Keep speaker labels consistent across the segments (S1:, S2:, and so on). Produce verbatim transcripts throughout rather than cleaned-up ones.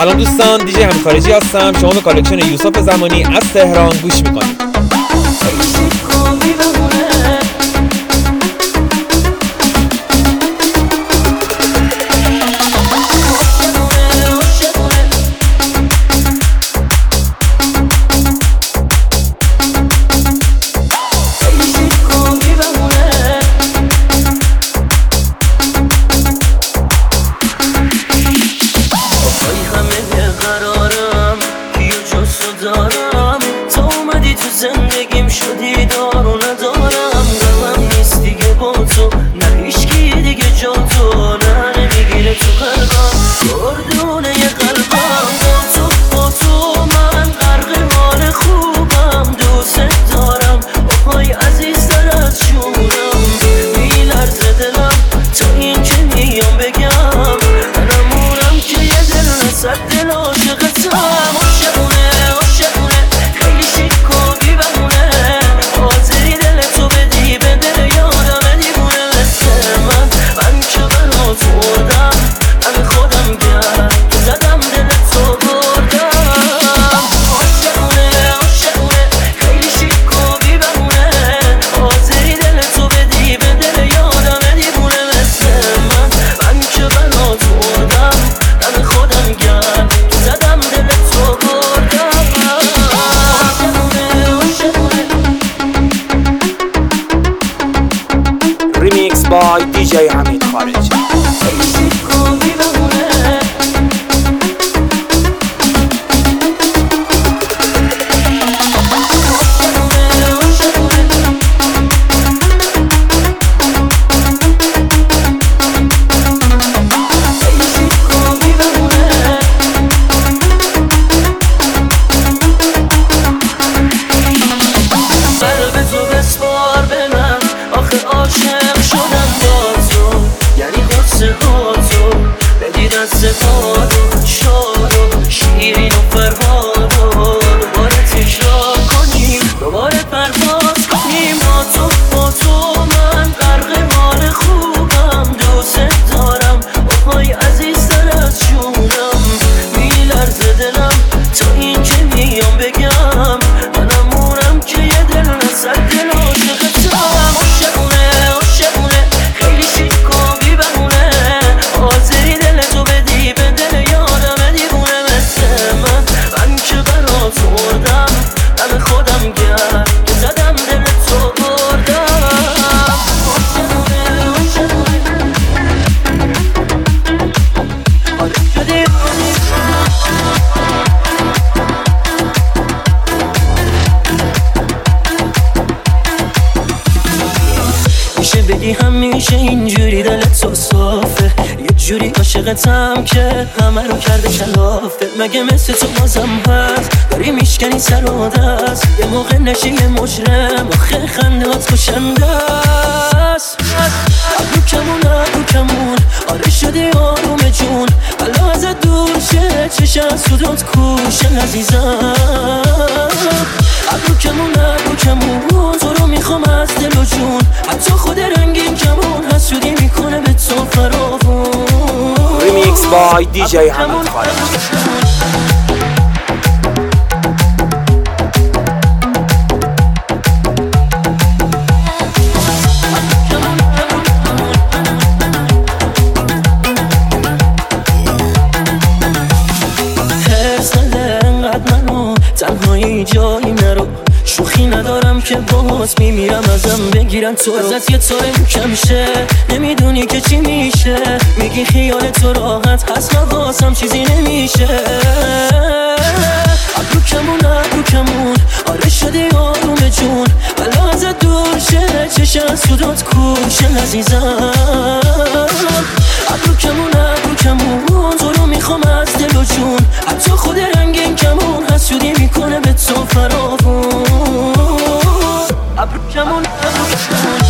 S1: سلام دوستان، دیجی همین خارجی هستم. شما به کالکشن یوسف زمانی از تهران گوش میکنید.
S2: زندگیم شدی دار و ندارم، قلبم نیست دیگه با تو، نه هیچکی دیگه جا تو، نه نمیگیره تو قلبم گردونه یه قلبم. با تو با تو من غرق حال خوبم، دوست دارم آهای عزیز در از جونم، میلرزه دلم تا این که میام بگم، منمونم که یه دل نصد دل عاشقتم. عاشقونه عاشقونه خیلی شیک و بی‌بهونه، حاضری دل تو بدی به دل یادم دیوونه مثل من. من که برات مردم، من خودم گرد که زدم دل تو بردم. عاشقونه عاشقونه خیلی شیک و بی‌بهونه، حاضری دل تو بدی به دل یادم دیوونه مثل من. من که برات مردم، من خودم گرد که زدم دل تو بردم.
S1: ریمیکس بای دیجی حمید خارجی.
S2: عاشق شدم با تو، یعنی قصه ها تو بدی دست بادو، شاد و شیرین و فرهاد و دوباره تکرار کنیم، دوباره پرواز کنیم. با تو با تو من غرق حال خوبم، دوست دارم آهای عزیز در از جونم، میلرزه دلم تا این که میام بگم، منمونم که یه دل نصد دل عاشقتم. بگی همیشه اینجوری دلت تو صافه، یه جوری عاشقتم که همه رو کرده کلافه. مگه مثل تو بازم هست داری میشکنی سر و دست، یه موقع نشی یه مجرم آخه خندهات کشنده است. ابرو کمون ابرو کمون آره شدی آروم جون، بلا ازت دور شه چشم سودات کوشن عزیزم. ابرو کمون ابرو کمون تو رو میخوام از دل و جون، حتی خود رنگین کمون حسودی میکنه به تو فراوون.
S1: ریمیکس بای دیجی حمید خارجی.
S2: تنهایی جایی نرو، شوخی ندارم که باز میمیرم ازم بگیرن تو رو. ازت یه طوره کم شه نمیدونی که چی میشه، میگی خیال تو راحت هست واسم چیزی نمیشه. ابرو کمون ابرو کمون آره شدی آروم جون، بلا ازت دور شه چشم سودات کوشن عزیزم. ابرو کمون ابرو کمون تو رو میخوام از دل و جون، حتی خود رنگین کمون حسودی میکنه به تو فراوون. ابرو کمون ابرو کمون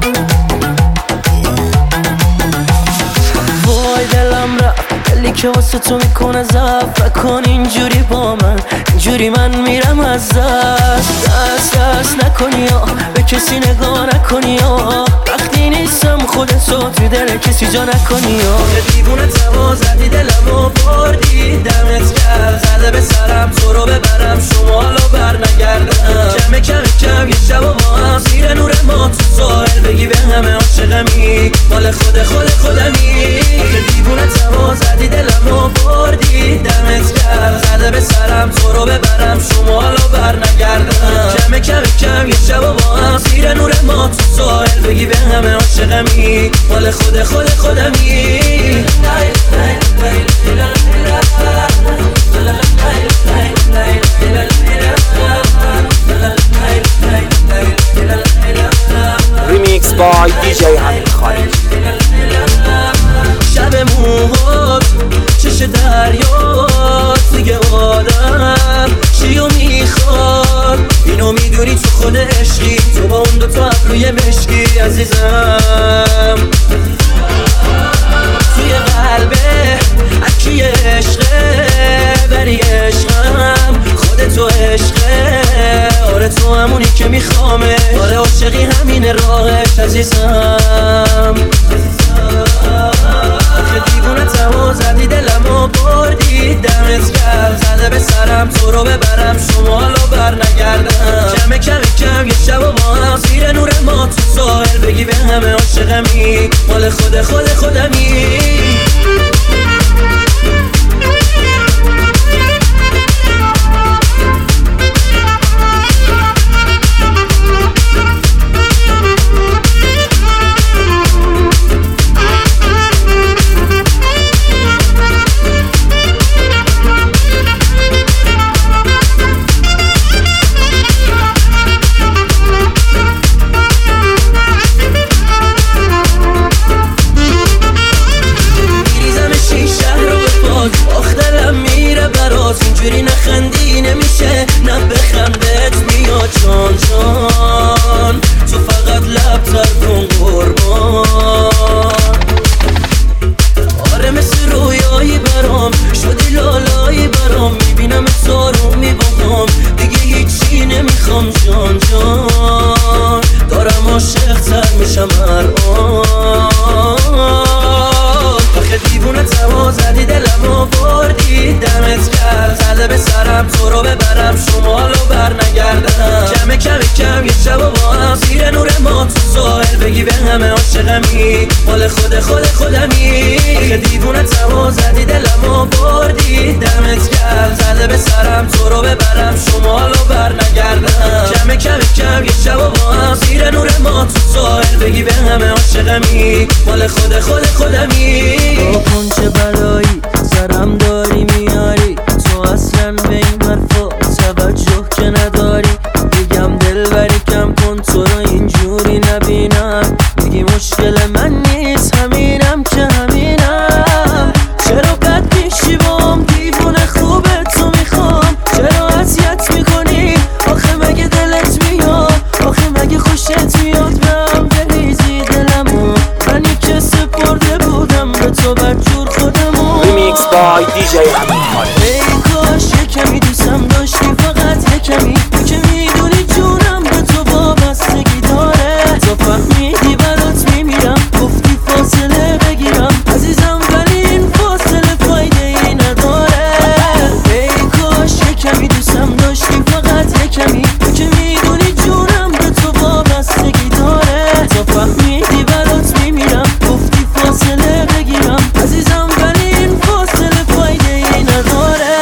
S2: وای دلم رفت دلی که واسه تو میکنه ضعف، نکن اینجوری با من، اینجوری من میرم از دست. دست دست نکنی یا به کسی نگاه نکنی یا وقتی نیستم خودتو تو دل کسی جا نکنی یا دیوونه توا زدی دلمو بردی، دمت کرد زده به سرم تو رو ببرم شمالو بر نگردم. کم کم کم یه شب و با هم زیر نور ما تو ساحل بگی به همه عاشقمی، مال خود خود خودمی. دیوونه توا زدی دلمو بردی، دمت کرد زده به سرم تو رو ببرم شمالو بر نگردم. کم کم کم یه شب و با هم زیر نور ما تو ساحل بگی به همه عاشقمی، مال خود خود خودمی.
S1: ریمیکس بای دی جی حمید خارجی.
S2: شب موهات چش دریات دیگه آدم چیو میخواد، اینو میدونی تو خود عشقی، تو با اون دوتا ابروی مشکی عزیزم. توی قلبه اکی عشقه بری عشقم، خودتو عشقه، آره تو همونی که میخوامه، آره عاشقی همین راهش عزیزم. که دیوونه تمام زدی دلمو بردی، دمت کرد زده به سرم تو رو ببرم شمالو بر نگردم. کم کم کم یه شب و با هم زیر نور ما تو ساحل بگی به همه عاشقمی، مال خود خود خودمی. اینجوری نخندی نمیشه، نه بخندت میاد جان جان، تو فقط لب تر کن قربان. آره مثل رویایی برام شدی لالایی برام، میبینم تو میباهم دیگه هیچی نمیخوام جان جان، دارم عاشق تر میشم هر آن. آخه دیوونه تمام زدی دلمو بردی، دمت کرد زده به سرم تو رو ببرم شمالو بر نگردم. کم کم کم یه شب و با هم زیر نور ما تو ساحل بگی به همه عاشقمی، مال خود خود خودمی. آخه دیوونه تمام زدی دلمو بردی، دمت کرد زده به سرم تو رو ببرم شمالو بر نگردم. کم کم کم یه شب و با هم زیر نور ما تو ساحل بگی به همه عاشقمی، مال خود خود خودمی. کن چه بلایی سرم داری میاری، تو اصلا به این حرفا توجه که نداری. میگم دلبری کم کن تو رو اینجوری نبینم، میگی مشکل من نیست همینم که همینم. چرا بد میشی بام دیوونه خوبه تو میخوام، چرا اذیت میکنی آخه مگه دلت میاد، آخه مگه خوشت میاد بهم بریزی دلمو، منی که سپرده بودم به تو بدجور خودمو.
S1: ریمیکس بای دی جی حمید خارجی.
S2: ای کاش یه کمی دوستم داشتی، فقط یه کمی، که میدونی جونم به تو وابستگی داره. تو فهمیدی برات میمیرم، گفتی فاصله بگیرم عزیزم، ولی این فاصله فایده ای نداره. ای کاش یه کمی دوستم داشتی، فقط یه کمی، که میدونی جونم به تو وابستگی داره. تو فهمیدی برات میمیرم، گفتی فاصله بگیرم عزیزم، ولی این فاصله فایده ای نداره.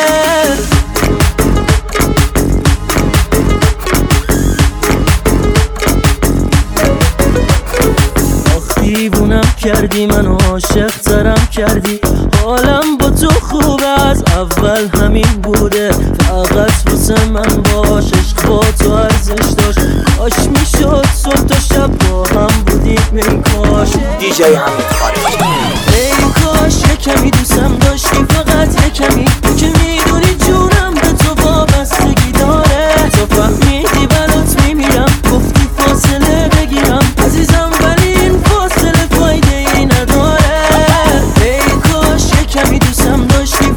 S2: آخ دیوونم کردی منو، عاشق ترم کردی، حالم با تو خوب از اول همین بوده، فقط واسه من باش، عشق با تو ارزش داشت. کاش میشد صبح تا شب با هم بودیم، ای کاش.
S1: دی جی حمید خارجی.
S2: ای کاش یه کمی دوستم داشتی، فقط یه کمی، که میدونی جونم به تو وابستگی داره. تو فهمیدی برات میمیرم، گفتی فاصله بگیرم عزیزم، ولی این فاصله فایده ای نداره. ای کاش یه کمی دوستم داشتی،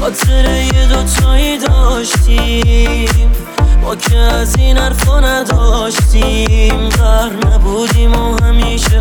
S2: خاطر یه دوتایی داشتیم ما که از این حرفا نداشتیم، غر نبودیم و همیشه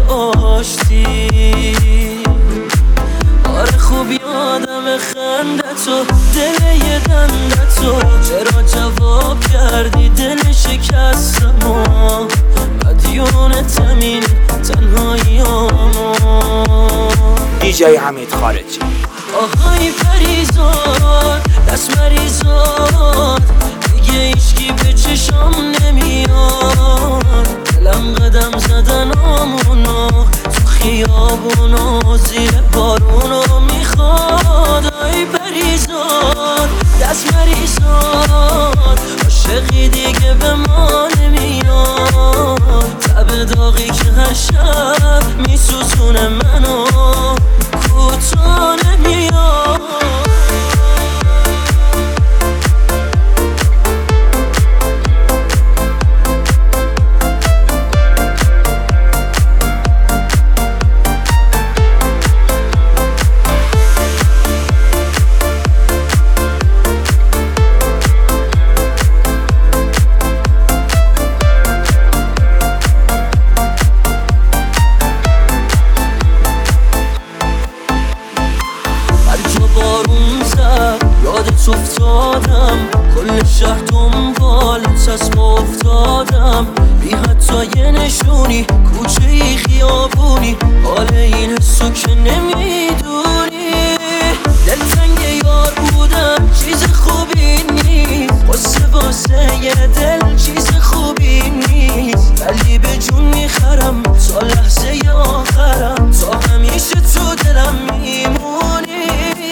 S2: آشتیم. آره خوب یادم خندتو، دل یه دندتو، چرا جواب کردی دل شکستمو، مدیونتم این تنهاییامو.
S3: دیجی حمید خارجی.
S2: آهای پریزاد دست مریزاد، دیگه ایشکی به چشم نمیاد، دلم قدم زدن آمونو تو خیابونو زیر بارونو میخواد. آی پریزاد دست مریزاد، عاشقی دیگه به ما نمیاد، تب داغی که هر شب میسوزونه منو کوتا نمیاد. یادت افتادم، کل شهر دنبالت چشم افتادم، بی حتی یه نشونی کوچه ای خیابونی، حال این حسو که نمیدونی. دلتنگ یار بودم چیز خوبی نیست، قصه واسه یه دل چیز خوبی نیست، ولی به جون میخرم تا لحظه آخرم، تا همیشه تو دلم میمونی.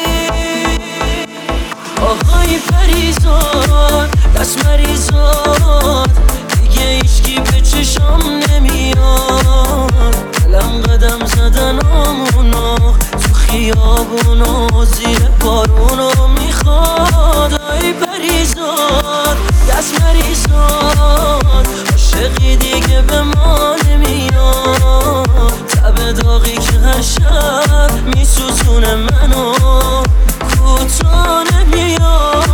S2: آهای پریزاد دست مریزاد، دیگه ایشکی به چشم نمیاد، دلم قدم زدن آمونو تو خیابونو زیر بارونو میخواد. آی پریزاد دست مریزاد، عاشقی دیگه به ما نمیاد، تب داغی که هر شب میسوزونه منو کوتا نمیاد.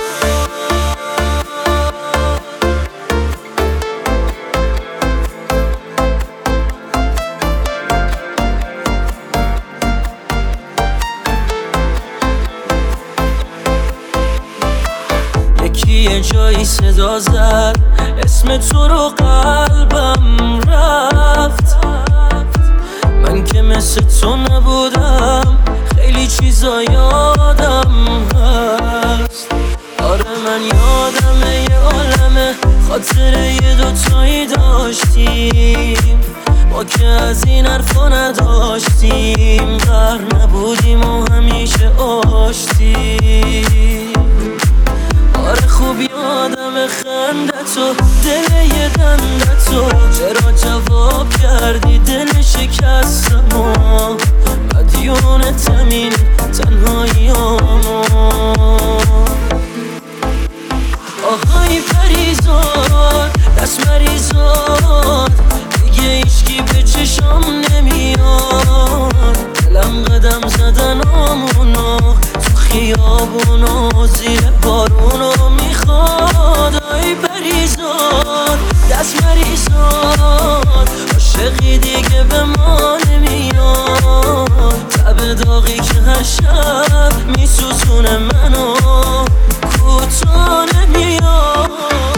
S2: یکی یه جایی صدا زد اسم تو رو، قلبم رفت. من که مثل تو نبودم، خیلی چیزا یادم هست. آره من یادمه یه عالمه، خاطر یه دوتایی داشتیم ما که از این حرفا نداشتیم، غر نبودیم و همیشه آشتیم. آره خوب یادم خندتو، دل یه دندتو، چرا جواب کردی دل شکستمو، مدیونتم این تنهاییامو. آهای پریزاد دست مریزاد، دیگه ایشکی به چشم نمیاد، دلم قدم زدن آمونو تو خیابونو زیر بارونو میخواد. آی پریزاد دست مریزاد، عاشقی دیگه به ما نمیاد، تب داغی که هر شب میسوزونه منو کوتا نمیاد.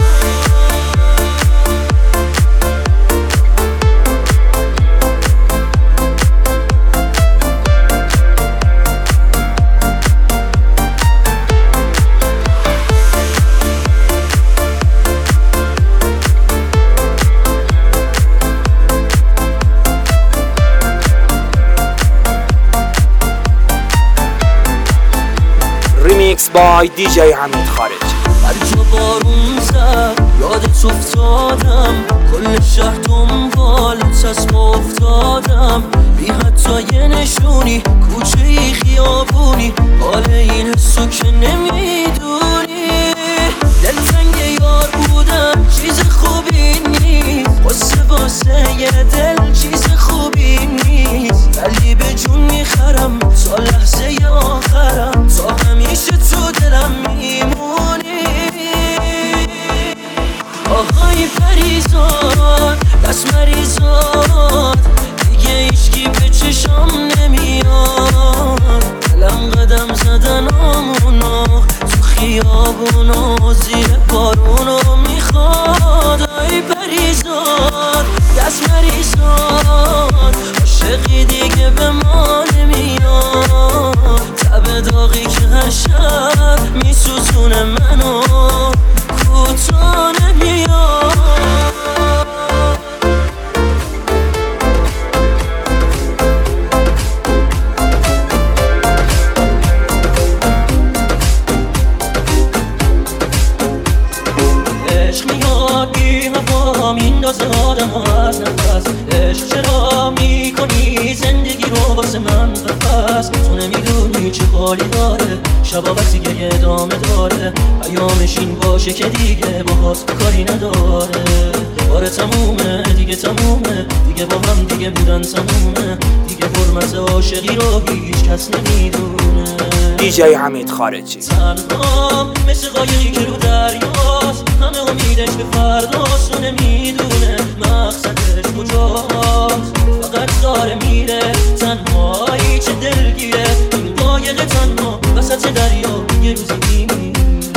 S3: میکس بای دیجی حمید خارجی.
S2: هر جا بارون زد یادت افتادم، کل شهر دنبالت چشم افتادم، بی حتی یه نشونی کوچه ای خیابونی، حال این حسو که نمیدونی. دلتنگ یار بودم چیز خوبی نیست، قصه واسه یه دل چیز خوبی نیست، ولی به جون میخرم تا لحظه آخرم، تا همیشه تو که هر شب میسوزونه منو کوتاه نمیاد. عشق میاد بی هوا میندازه آدم از نفس. عشق چرا میکنی زندگی رو واسه من بفس؟ تو نمیدونی چه حالی داره شبا وقتی که ادامه داره. ایامش این باشه که دیگه باهات کاری نداره. آره تمومه دیگه تمومه دیگه با هم دیگه بودن تمومه دیگه حرمت عاشقی رو هیچ کس نمیدونه.
S3: دیجی حمید خارجی.
S2: تنهام مثل قایقی که رو دریاست، همه امیدش به فرداست و نمیدونه مقصدش کجاست. فقط داره میره تنهایی چه دلگیره این قایق تنها وسط دریا یه روزی میمیره.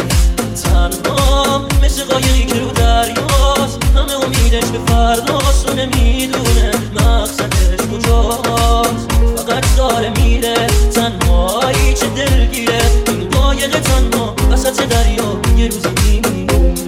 S2: تنهام مثل قایقی که رو دریاست، همه امیدش به فرداست و نمیدونه مقصدش کجاست. فقط داره میره تنهایی چه دلگیره این قایق تنها وسط دریا یه روزی میمیره.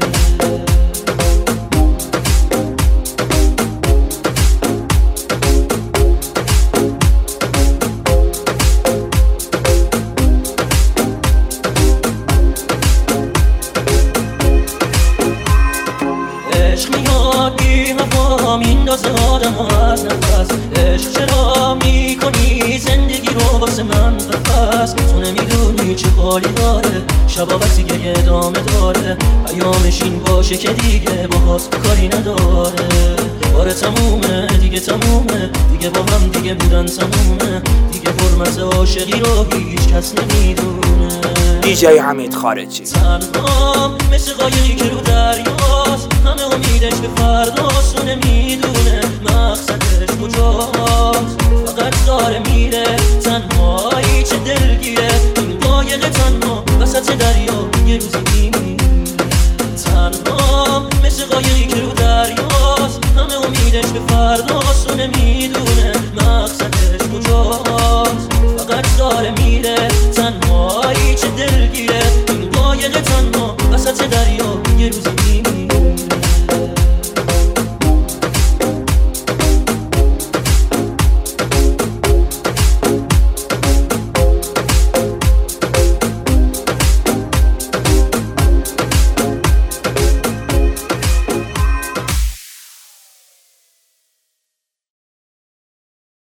S2: عشق میاد بی هوا میندازه آدم از نفس. عشق چرا میکنی زندگی رو واسه من بفس؟ تو نمیدونی چه حالی داره شبا وقتی که ادامه داره. ایامش این باشه که دیگه باهات کاری نداره. آره تمومه دیگه تمومه دیگه با هم دیگه بودن تمومه دیگه حرمت عاشقی رو هیچ کس نمیدونه.
S3: دیجی حمید خارجی.
S2: تنهام مثل قایقی که رو دریاست، همه امیدش به فرداست و نمیدونه مقصدش کجاست. فقط داره میره تنهایی چه دلگیره این قایق تنها وسط دریا یه روزی میمیره.